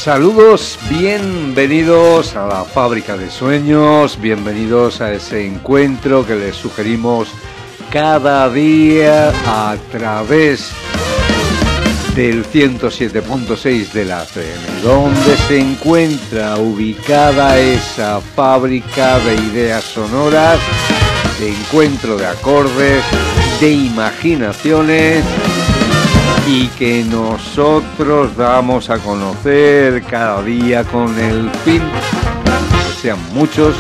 Saludos, bienvenidos a la Fábrica de Sueños, bienvenidos a ese encuentro que les sugerimos cada día a través del 107.6 de la FM, donde se encuentra ubicada esa fábrica de ideas sonoras, de encuentro de acordes, de imaginaciones, y que nosotros damos a conocer cada día con el fin que sean muchos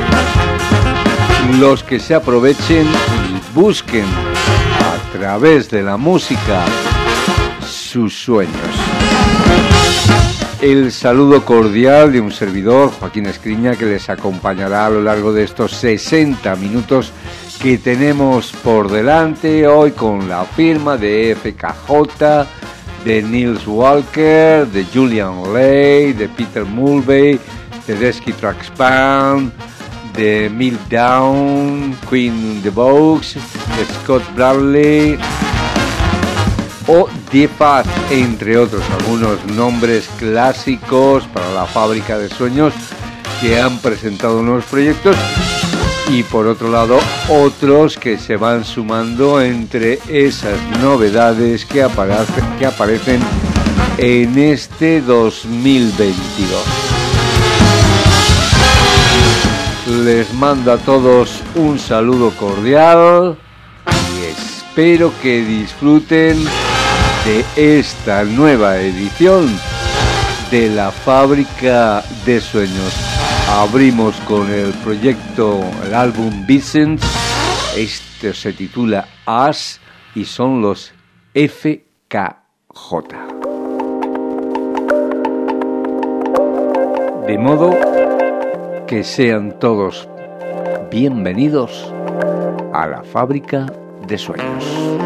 los que se aprovechen y busquen a través de la música sus sueños. El saludo cordial de un servidor, Joaquín Escriña, que les acompañará a lo largo de estos 60 minutos que tenemos por delante hoy, con la firma de FKJ, de Nils Walker, de Julian Ley, de Peter Mulvey, de Tedeschi Trucks Band, de Meltdown, Queen The Vogues, de Scott Bradley o The Path, entre otros algunos nombres clásicos para la Fábrica de Sueños que han presentado nuevos proyectos. Y por otro lado, otros que se van sumando entre esas novedades que aparecen en este 2022. Les mando a todos un saludo cordial y espero que disfruten de esta nueva edición de la Fábrica de Sueños. Abrimos con el proyecto, el álbum Vicent. Este se titula As y son los FKJ. De modo que sean todos bienvenidos a la Fábrica de Sueños.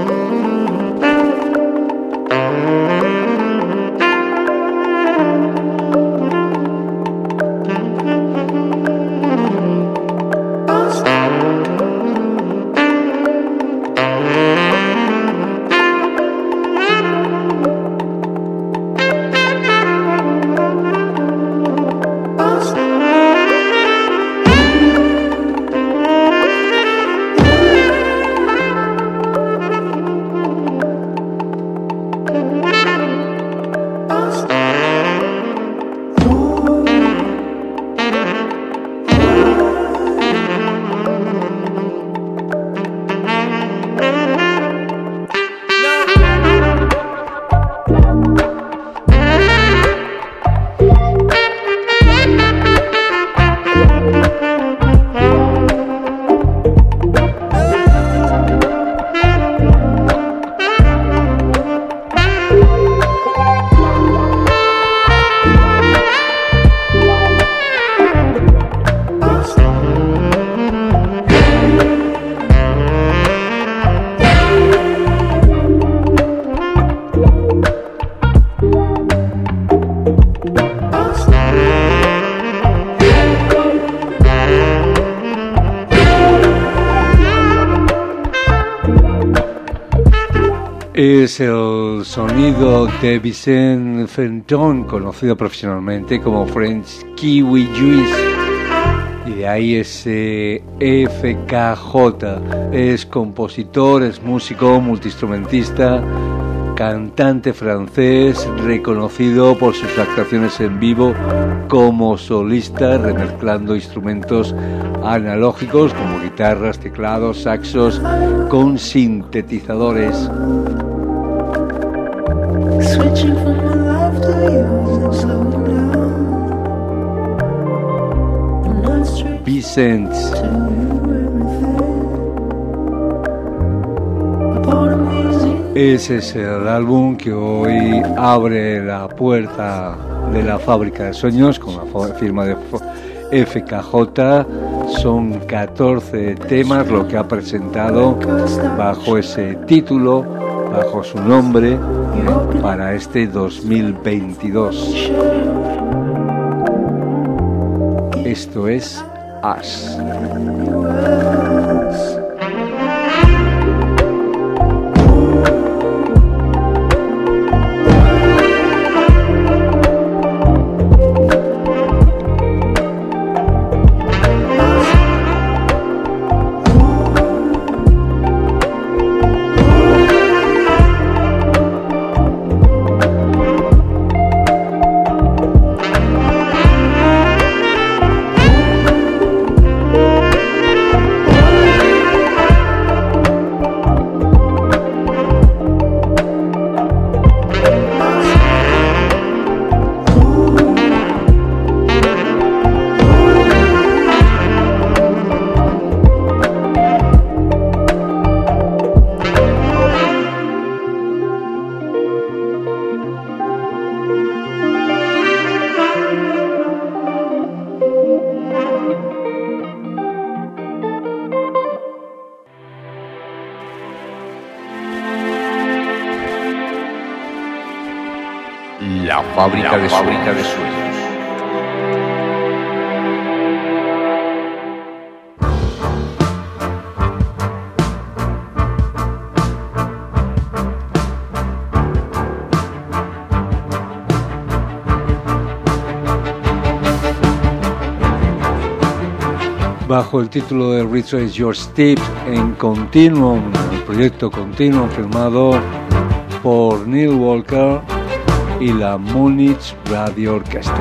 Es el sonido de Vicent Fenton, conocido profesionalmente como French Kiwi Juice, y de ahí ese FKJ. Es compositor, es músico, multiinstrumentista, cantante francés, reconocido por sus actuaciones en vivo como solista, remezclando instrumentos analógicos como guitarras, teclados, saxos, con sintetizadores. Switching from my life to yours and slowing down. I'm not straight Vicent. to everything. A part of me is Ese es el álbum que hoy abre la puerta de la Fábrica de Sueños con la firma de FKJ. Son 14 temas lo que ha presentado bajo ese título, bajo su nombre, para este 2022. Esto es As. La fábrica de sueños. Bajo el título de Retrace Your Steps en Continuum, el proyecto Continuum firmado por Neil Walker y la Munich Radio Orchestra.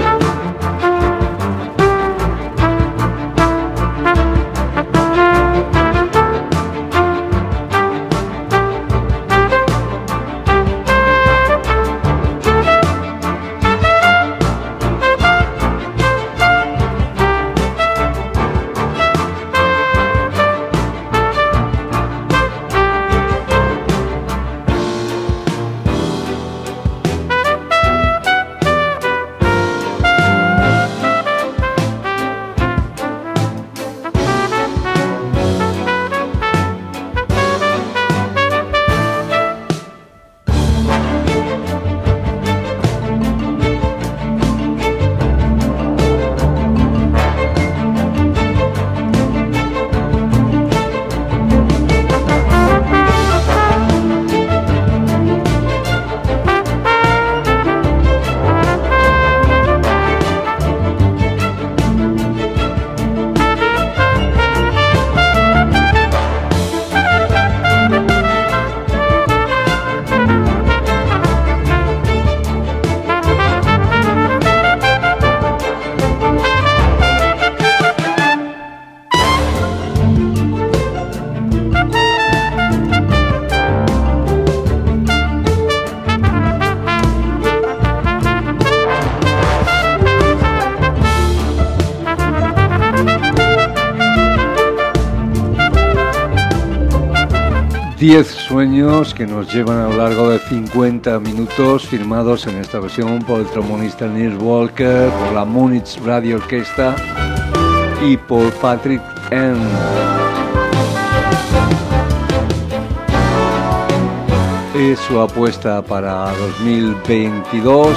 Diez sueños que nos llevan a lo largo de 50 minutos, firmados en esta versión por el trombonista Neil Walker, por la Munich Radio Orchestra y por Patrick N. Es su apuesta para 2022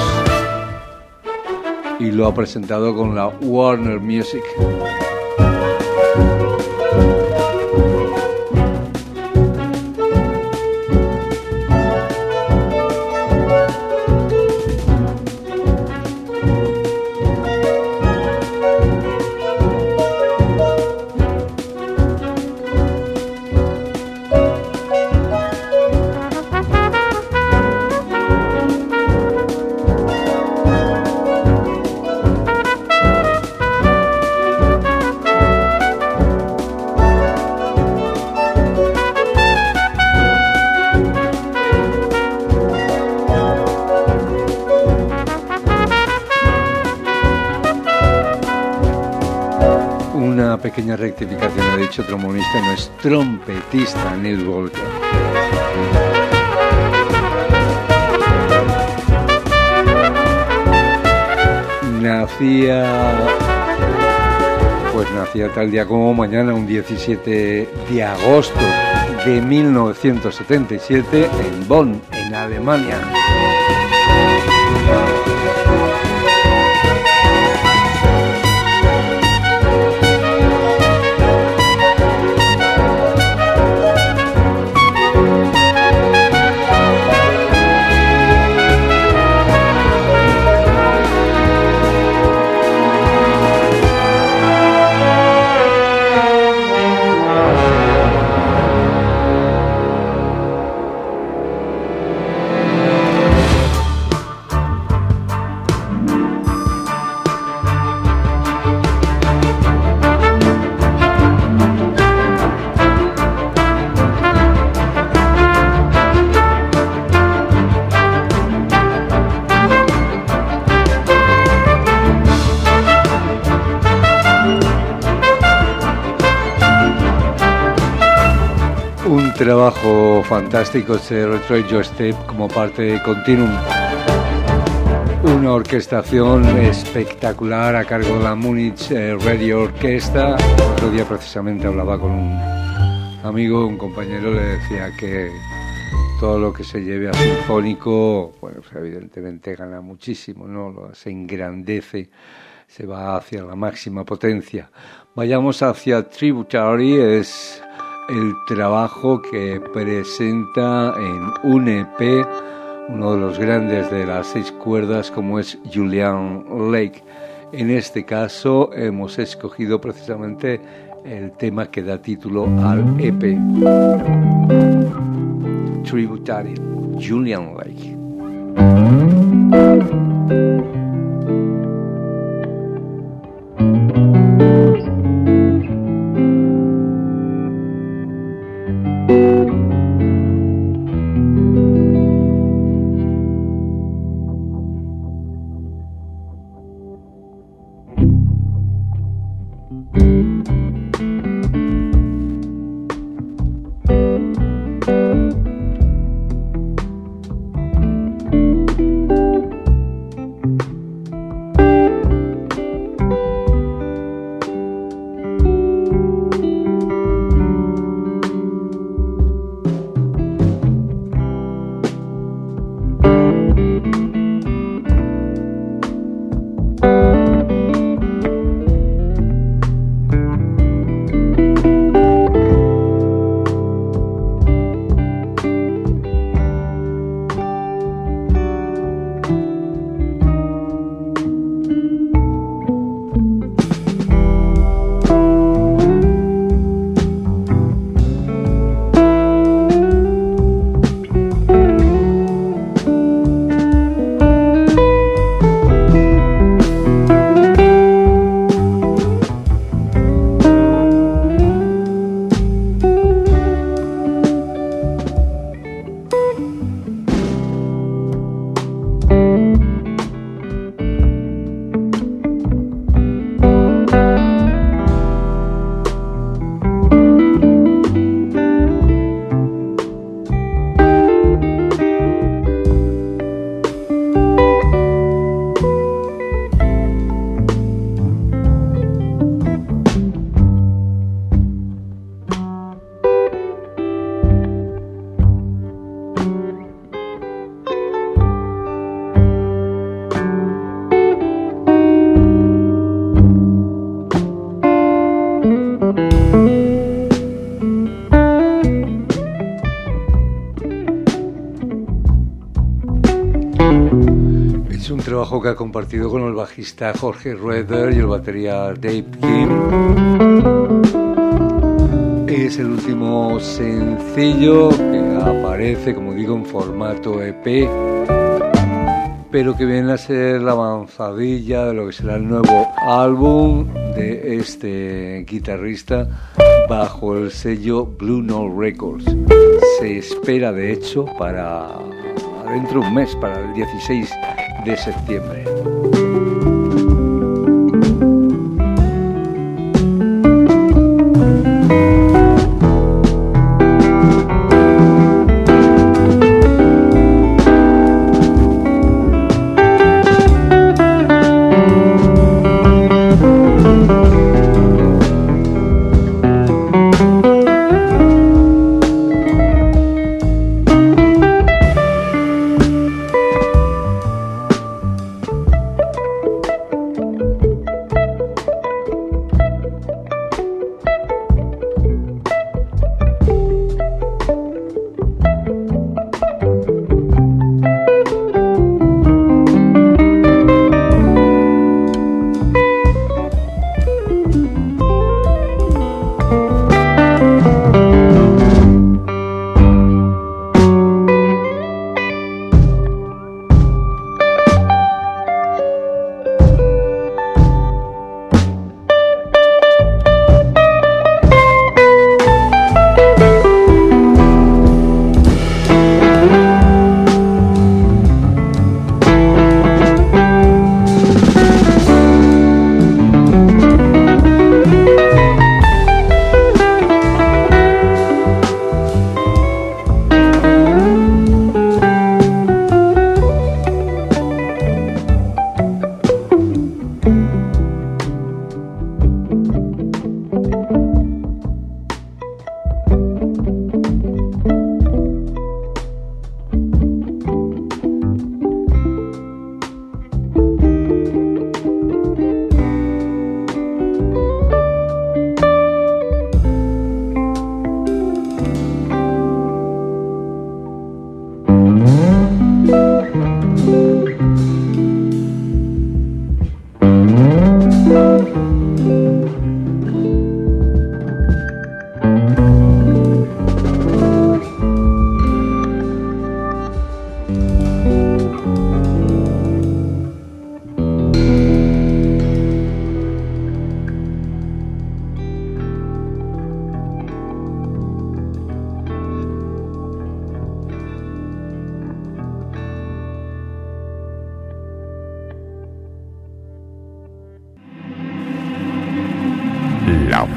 y lo ha presentado con la Warner Music. Pequeña rectificación, he dicho trombonista, no es trompetista Neil Walker. Nacía tal día como mañana, un 17 de agosto de 1977 en Bonn, en Alemania. Trabajo fantástico este Retrace Your Step como parte de Continuum, una orquestación espectacular a cargo de la Munich Radio Orchestra. Otro día precisamente hablaba con un amigo, un compañero, le decía que todo lo que se lleve a sinfónico, bueno, pues evidentemente gana muchísimo, ¿no? Se engrandece, se va hacia la máxima potencia. Vayamos hacia Tributary, es el trabajo que presenta en un EP uno de los grandes de las 6 cuerdas como es Julian Lake. En este caso hemos escogido precisamente el tema que da título al EP. Tributary, Julian Lake. Que ha compartido con el bajista Jorge Rueder y el batería Dave Kim. Es el último sencillo que aparece, como digo, en formato EP, pero que viene a ser la avanzadilla de lo que será el nuevo álbum de este guitarrista bajo el sello Blue Note Records. Se espera, de hecho, para dentro de un mes, para el 16 de septiembre.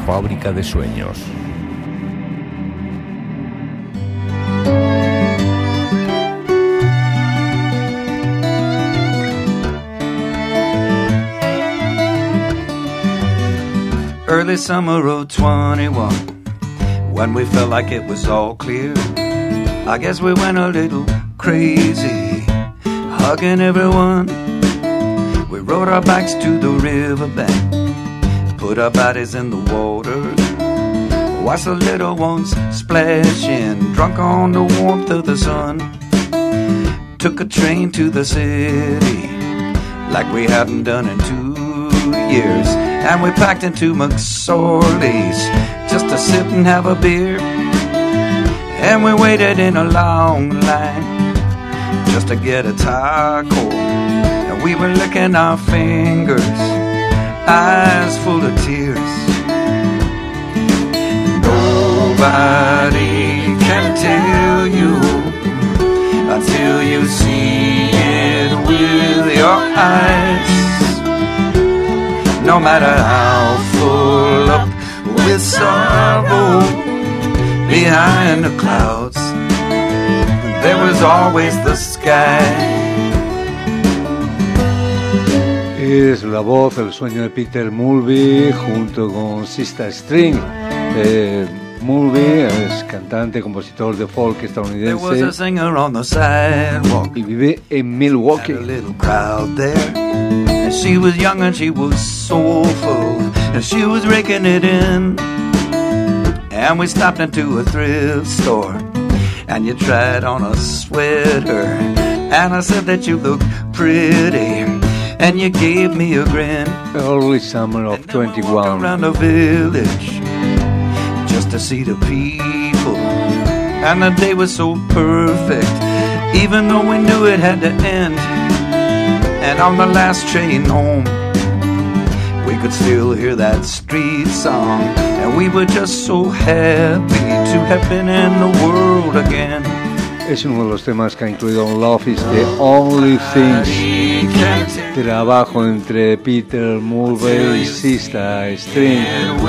fábrica de sueños. Early summer of 21, when we felt like it was all clear, I guess we went a little crazy, hugging everyone. We rode our bikes to the riverbank, put our bodies in the water, watched the little ones splashing, drunk on the warmth of the sun. Took a train to the city, like we hadn't done in 2 years. And we packed into McSorley's just to sit and have a beer. And we waited in a long line just to get a taco. And we were licking our fingers, eyes full of tears. Nobody can tell you until you see it with your eyes. No matter how full up with sorrow, behind the clouds there was always the sky. Es la voz, el sueño de Peter Mulvey junto con Sista String. Mulvey es cantante, compositor de folk estadounidense y vive en Milwaukee. And she was young and she was soulful, and she was raking it in. And we stopped into a thrift store, and you tried on a sweater, and I said that you look pretty, and you gave me a grin. Early summer of 21. Around the village just to see the people, and the day was so perfect, even though we knew it had to end. And on the last train home, we could still hear that street song, and we were just so happy to have been in the world again. Es uno de los temas que ha incluido Love is the Only Things. Trabajo entre Peter Mulvey y Sista String,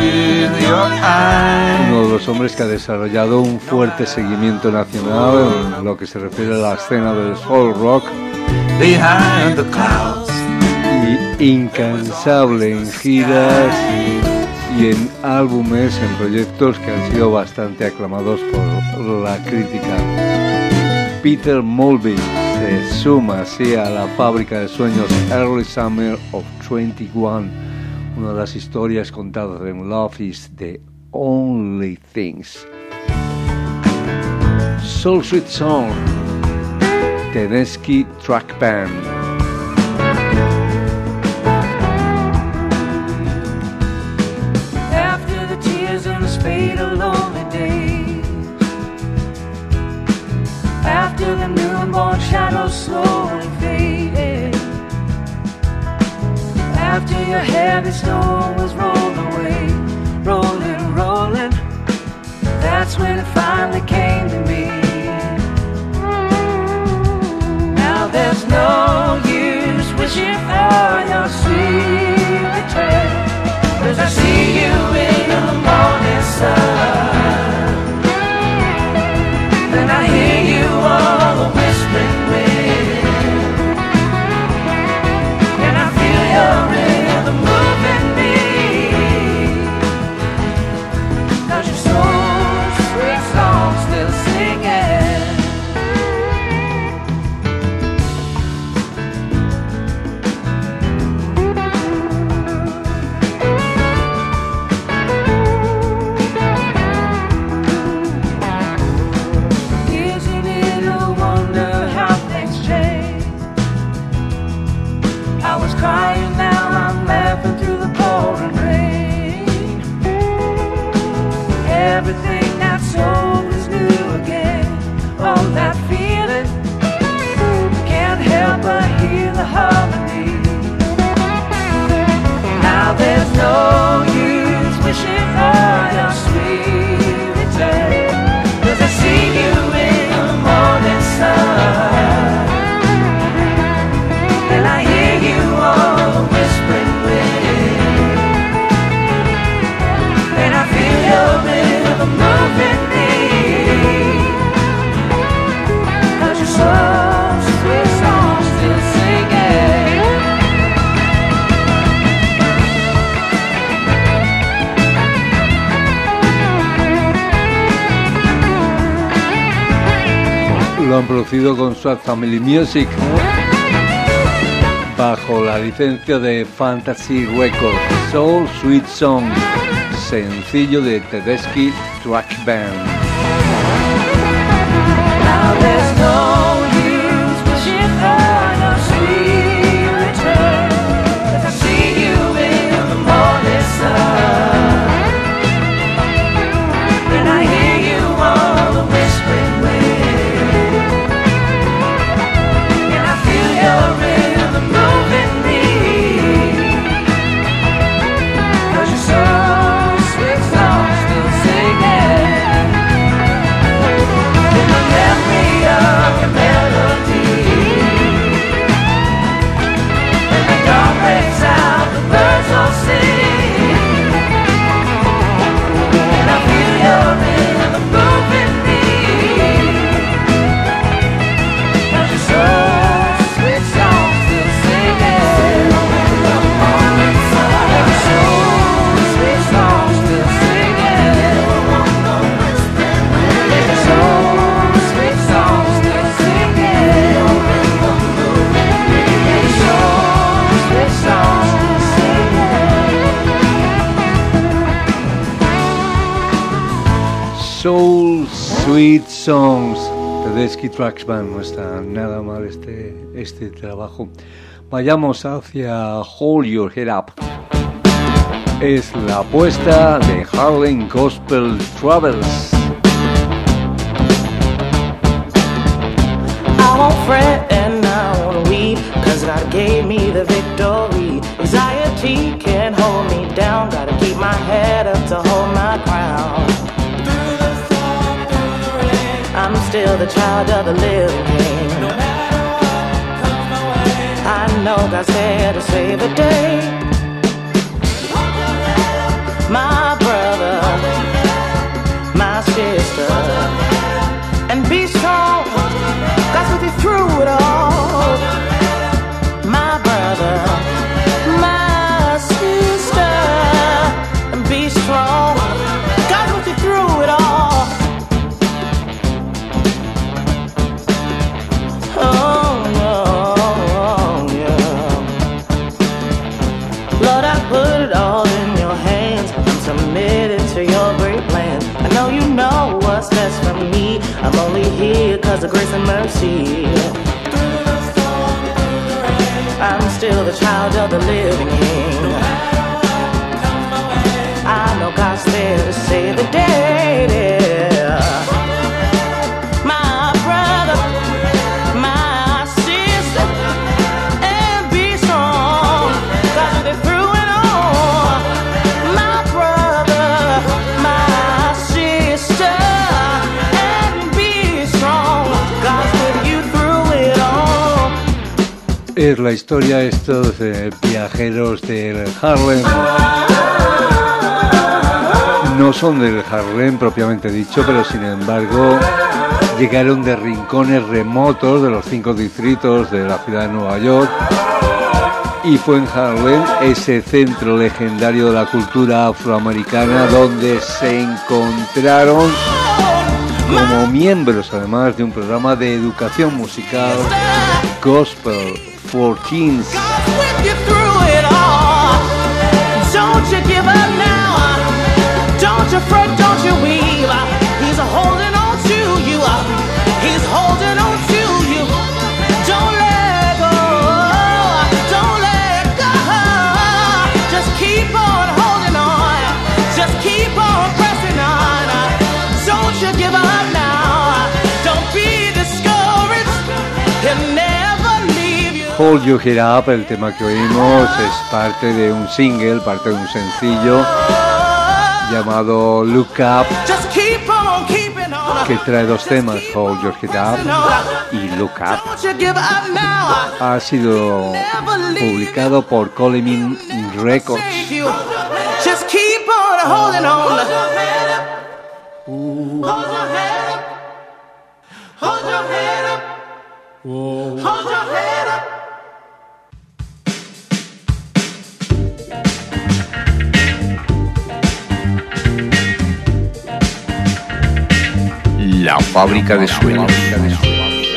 uno de los hombres que ha desarrollado un fuerte seguimiento nacional en lo que se refiere a la escena del soul rock. Behind the clouds. Y incansable en giras y en álbumes, en proyectos que han sido bastante aclamados por la crítica. Peter Mulvey se suma así a la fábrica de sueños Early Summer of 21, una de las historias contadas en Love is the Only Things. Soul Sweet Song, Tedeschi Track Band. After the tears and the spade of lonely days, after the newborn shadows slowly faded, after your heavy stone was rolled away, rolling, rolling, that's when it finally came to me. Now there's no use wishing for your sweet return, 'cause I see you in the morning sun, and I hear you on the whispering wind, and I feel your rhythm moving me, 'cause your soul sweet song still sings. lo han producido con Swat Family Music bajo la licencia de Fantasy Records. Soul Sweet Song, sencillo de Tedeschi Truck Band. Now there's no use wishing for your sweet return, 'cause I see you in the morning sun, and I hear you on the whispering wind, and I feel your rhythm moving me, 'cause you're so sweet song still singing. Memory of your melody, and the dawn breaks out, the birds all sing, and I feel your rhythm moving me, 'cause you're so sweet song still singing, and you're so sweet song still singing, and you're so sweet song still singing, and so sweet song still singing. Soul Sweet Songs, Tedeschi Truck Band. No está nada mal este trabajo. Vayamos hacia Hold Your Head Up. Es la apuesta de Harlem Gospel Travels. I won't fret and I won't weep, 'cause God gave me the victory. Anxiety can't hold me down, gotta keep my head up to hold my crown. I'm still the child of the living King. I know God's there to save the day. My brother, my sister, and be strong, God's with you through it all. My brother, my sister, and be strong, God's with you through it all. Oh, yeah. Lord, I put it all in your hands. I'm submitted to your great plan. I know you know what's best for me. I'm only here 'cause of grace and mercy. I'm still the child of the living King. I know God's there to save the day. Yeah. My brother, my sister, and be strong, 'cause they're through it all. My brother, my sister, and be strong, God's with you through it all. Es la historia de estos viajeros del Harlem. No son del Harlem propiamente dicho, pero sin embargo llegaron de rincones remotos de los 5 distritos de la ciudad de Nueva York, y fue en Harlem, ese centro legendario de la cultura afroamericana, donde se encontraron como miembros además de un programa de educación musical, Gospel for Teens. God's with you through it all. Don't you give up now. Don't you fret, don't you weep. He's holding on to you. He's holding on to you. Don't let go. Don't let go. Just keep on holding on. Just keep on pressing on. Don't you give up now. Don't be discouraged. He'll never leave you. Hold Your Head Up, el tema que oímos, es parte de un single, parte de un sencillo llamado Look Up, Just keep on keeping on. que trae dos temas, Hold Your Head Up y Look Up. Don't you give up now. Ha sido publicado por Coleman Records. Save you. Just keep on holding on. Hold your head up. Hold your head up. Hold your head up. Hold your head up. La fábrica de sueños.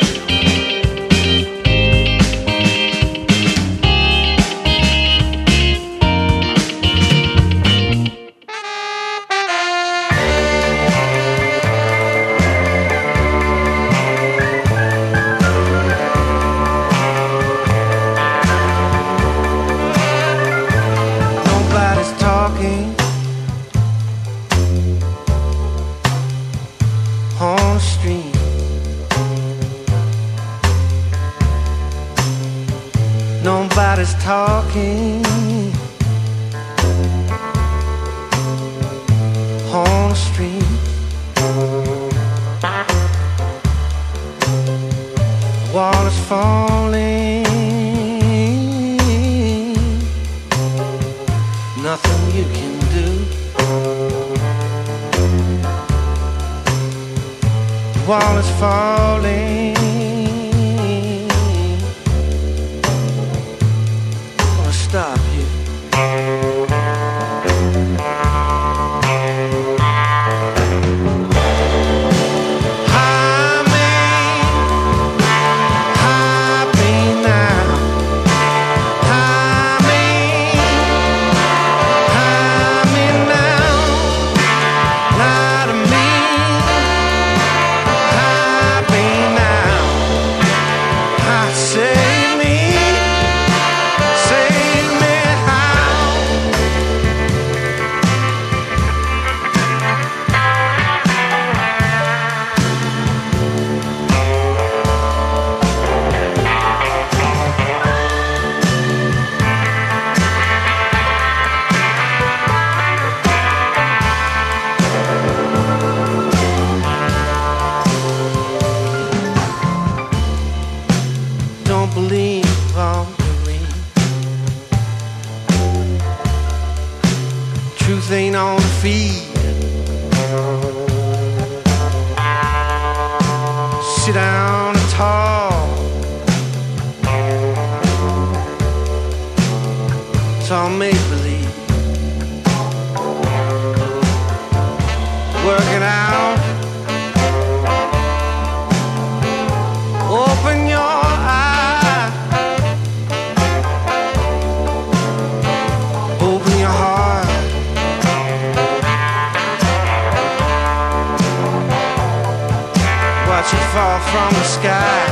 Nobody's talking on the street. Wall is falling, nothing you can do. The wall is falling, gonna stop you. Ain't on the feed. Sit down and talk. It's all make believe. Work it out. Open your eyes. Open your heart. Watch it fall from the sky.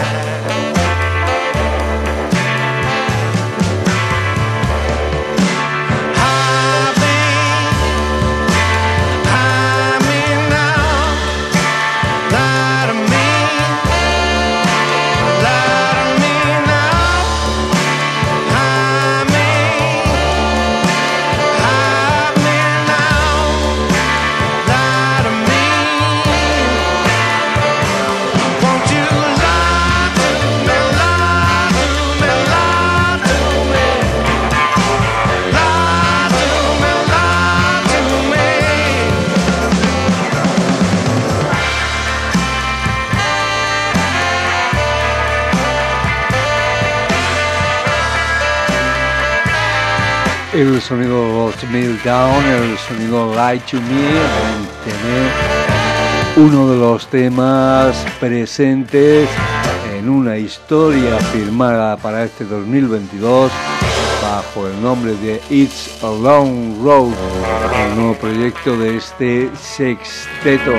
El sonido Los Meltdown, el sonido Lie to Me, uno de los temas presentes en una historia firmada para este 2022 bajo el nombre de It's a Long Road, el nuevo proyecto de este sexteto.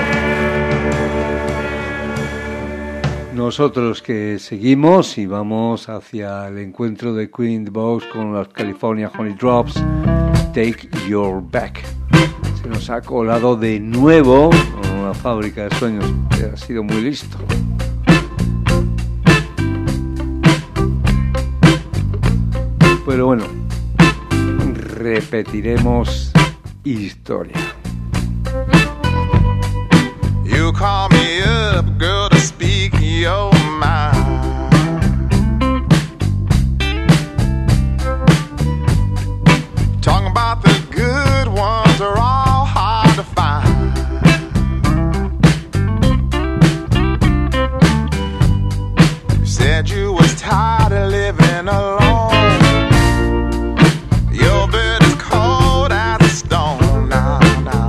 Nosotros que seguimos y vamos hacia el encuentro de Queen the Box con los California Honey Drops, Take Your Back. Se nos ha colado de nuevo una fábrica de sueños, que ha sido muy listo. Pero bueno, repetiremos historia. You call me up, girl, to speak your mind. Talking about the good ones are all hard to find. You said you was tired of living alone. Your bed is cold as a stone now.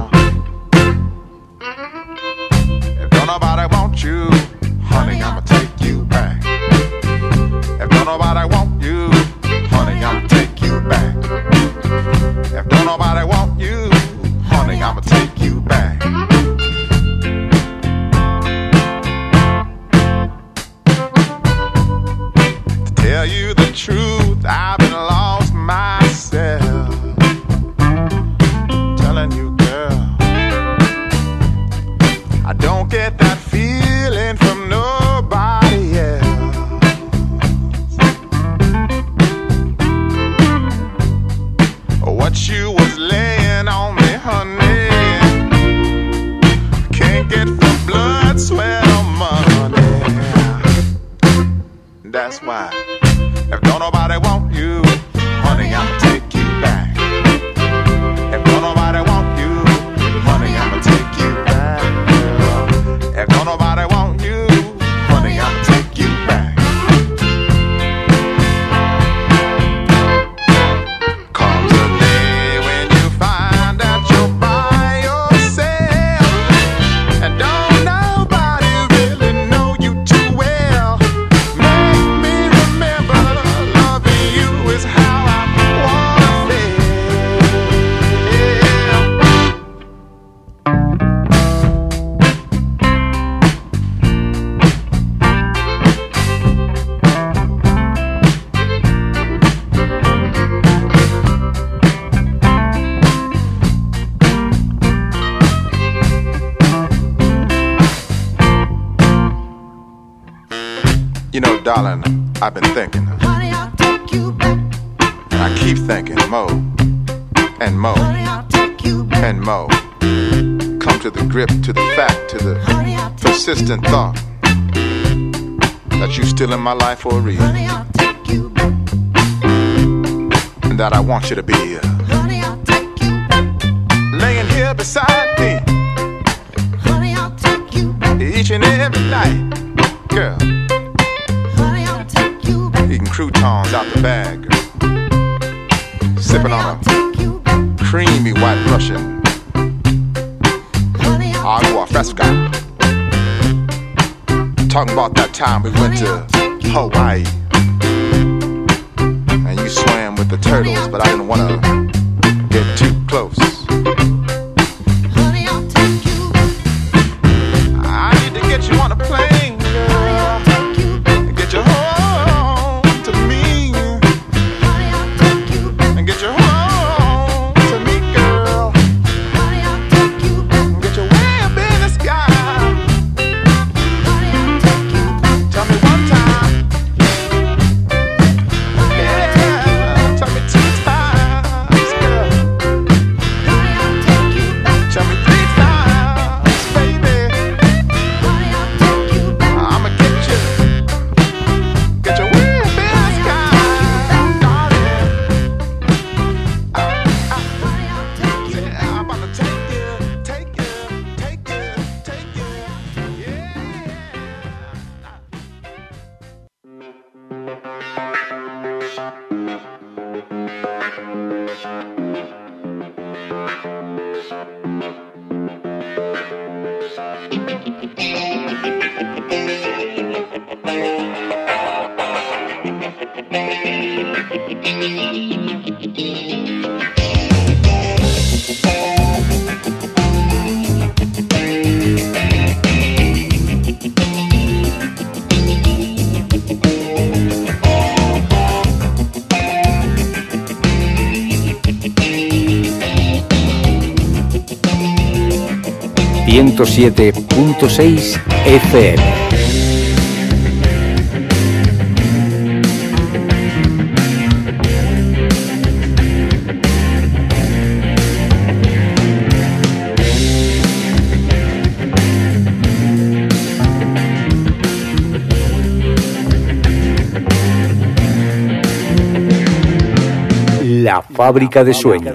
If nobody wants you, honey, I'ma take you back. If don't nobody want you, honey, I'ma take you back. If don't nobody want you, honey, I'ma take you back. To tell you the truth, I've been lost myself. Telling you, girl, I don't get that feeling from nobody else. darling, I've been thinking. Honey, I'll take you back. And I keep thinking, Mo, and Mo, Honey, I'll take you back. and Mo. Come to the grip, to the fact, to the Honey, I'll take persistent thought that you still in my life for a reason. Honey, I'll take you back. And that I want you to be Honey, I'll take you back. laying here beside me Honey, I'll take you back. each and every night. Girl, Honey, I'll take you back. eating croutons out the bag, sipping Honey, on I'll a take you back. creamy white Russian Honey, I'll agua fresca. Talking about that time we went to Hawaii and you swam with the turtles, but I didn't want to get too close. Honey, I'll take you back. I need to get you on a plane, Honey, I'll girl, take you back. and get you home to me, Honey, I'll take you back. and get you home to me, girl, Honey, I'll take you back. and get you way up in the sky. Honey, I'll take you back. Tell me one time, yeah, tell me two times, girl, Honey, I'll take you back. tell me three times, baby. Honey, I'll take you back. I'ma get you way up in the sky, darling. Honey, I'll take you Yeah, I'm about to take you, take you, take you, take you, yeah. 107.6 FM. La fábrica de sueños.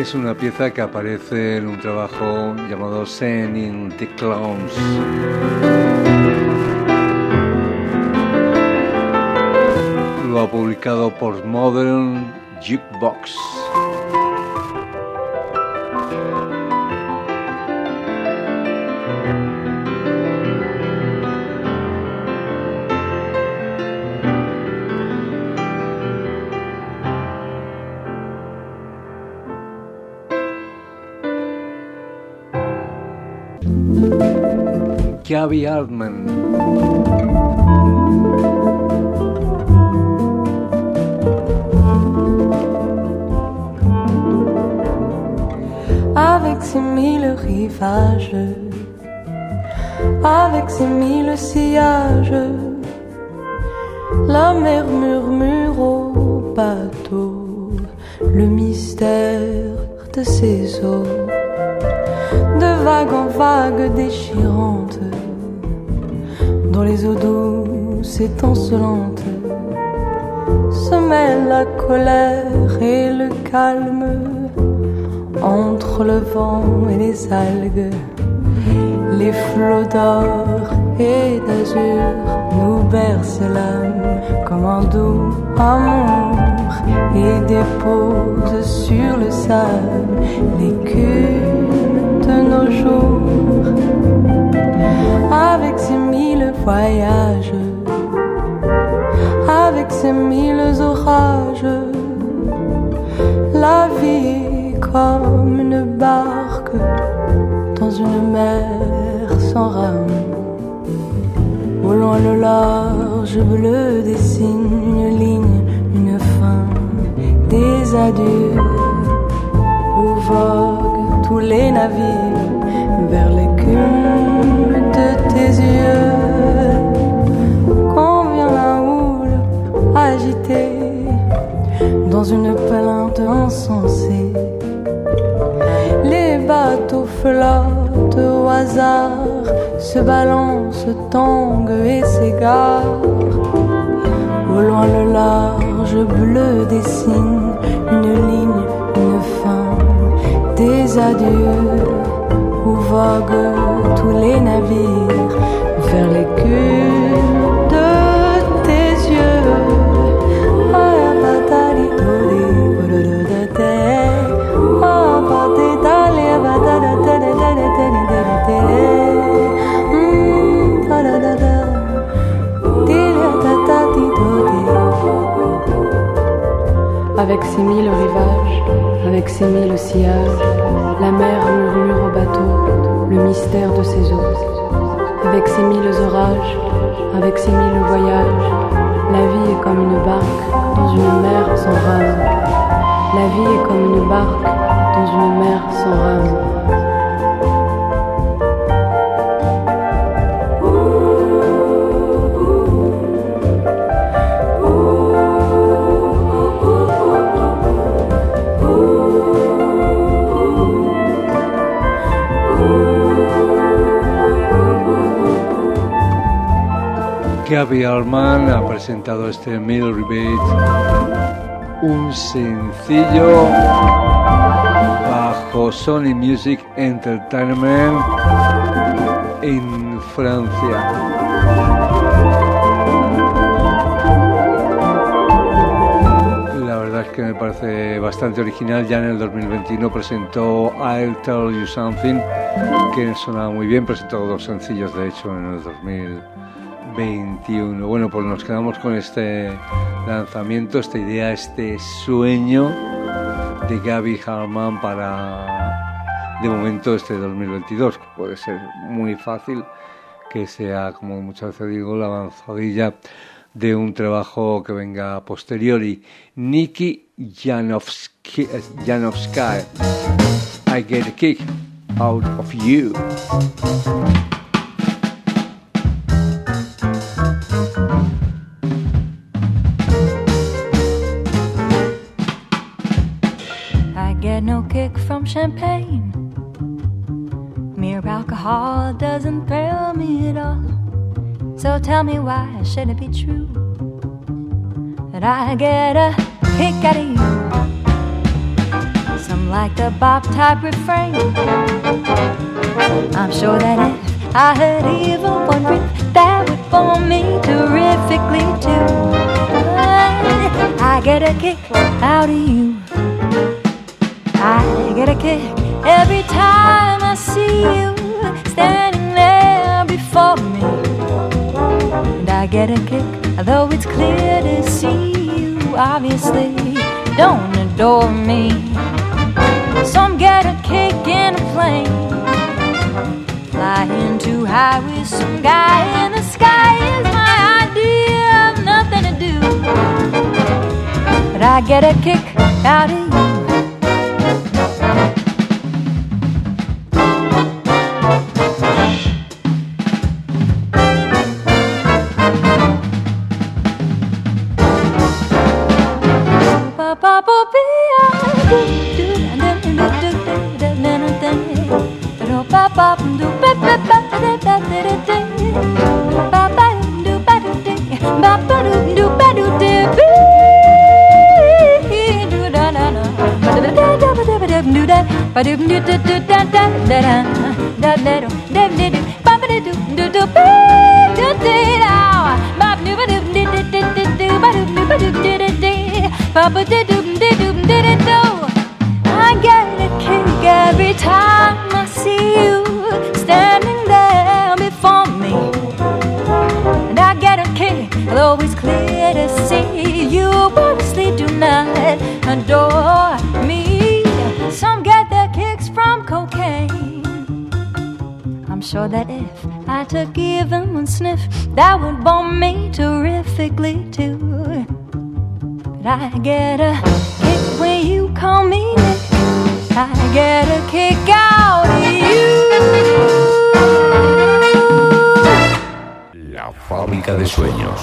Es una pieza que aparece en un trabajo llamado Sending the Clowns. Lo ha publicado por Modern Jukebox. Gabby Altman. Avec ses mille rivages, avec ses mille sillages, la mer murmure au bateau le mystère de ses eaux, de vague en vague déchirante, dans les eaux douces étincelantes se mêlent la colère et le calme. Entre le vent et les algues, les flots d'or et d'azur nous bercent l'âme comme un doux amour et déposent sur le sable l'écume de nos jours. Avec ses mille voyages, avec ses mille orages, la vie comme une barque dans une mer sans rame. Au loin le large bleu dessine une ligne, une fin, des adieux où voguent tous les navires vers l'écume de tes yeux. Quand vient la houle agitée dans une plainte insensée, les bateaux flottent au hasard, se balancent, tanguent et s'égarent. Au loin le large bleu dessine une ligne, une fin, des adieux où voguent tous les navires vers l'écume de tes yeux. Avec ses mille rivages, avec ses mille sillages, la mer murmure au bateau le mystère de ses eaux. Avec ses mille orages, avec ses mille voyages, la vie est comme une barque dans une mer sans rame. La vie est comme une barque dans une mer sans rame. Gabby Altman ha presentado este Middle Rebate, un sencillo bajo Sony Music Entertainment en Francia. La verdad es que me parece bastante original. Ya en el 2021 presentó I'll Tell You Something, que sonaba muy bien. Presentó dos sencillos, de hecho, en el 2021. Bueno, pues nos quedamos con este lanzamiento, esta idea, este sueño de Gabby Altman para, de momento, este 2022. Puede ser muy fácil que sea, como muchas veces digo, la avanzadilla de un trabajo que venga a posteriori. Nikki Janovskaya, I Get a Kick Out of You. No kick from champagne. Mere alcohol doesn't thrill me at all. So tell me why should it be true that I get a kick out of you? Some Some like the bop type refrain. I'm sure that if I heard even one riff, that would bore me terrifically too. But I get a kick out of you. I get a kick every time I see you standing there before me. And I get a kick, although it's clear to see you obviously don't adore me. Some get a kick in a plane, flying too high with some guy in the sky is my idea of nothing to do. But I get a kick out of you. I get a kick every time I see you standing there before me. And I get a kick, although it's clear to see you obviously do not adore me. Some get their kicks from cocaine. I'm sure that if I took even one sniff, that would bore me terrifically too. But I get a kick when you call me Nick. I get a kick out of you. La fábrica de sueños.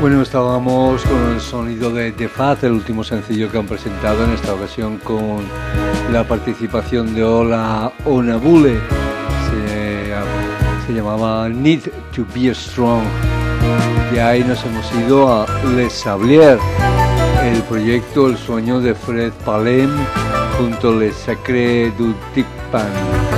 Bueno, estábamos con el sonido de The Faz, el último sencillo que han presentado, en esta ocasión con la participación de Ola Onabule. Se llamaba Need to Be Strong. Y ahí nos hemos ido a Les Sabliers, el proyecto El Sueño de Fred Palem junto a Les Sacrés du Tipan.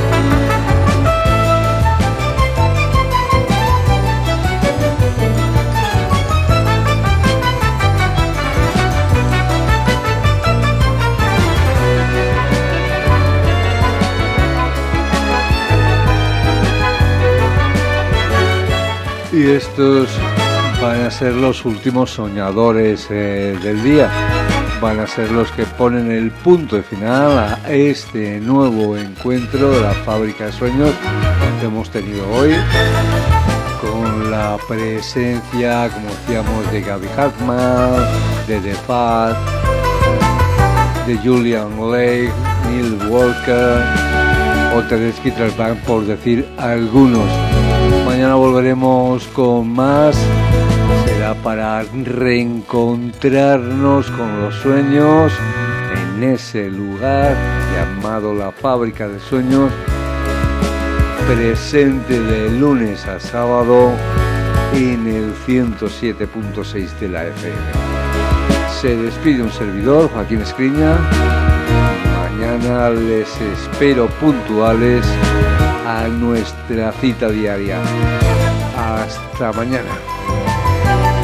Y estos van a ser los últimos soñadores del día. Van a ser los que ponen el punto final a este nuevo encuentro de la Fábrica de Sueños que hemos tenido hoy, con la presencia, como decíamos, de Gaby Hartman, de The Faz, de Julian Lake, Neil Walker o Tedeschi Trasbank, por decir algunos. Mañana volveremos con más. Será para reencontrarnos con los sueños en ese lugar llamado la Fábrica de Sueños, presente de lunes a sábado en el 107.6 de la FM. Se despide un servidor, Joaquín Escriña. Mañana les espero puntuales a nuestra cita diaria. Hasta mañana.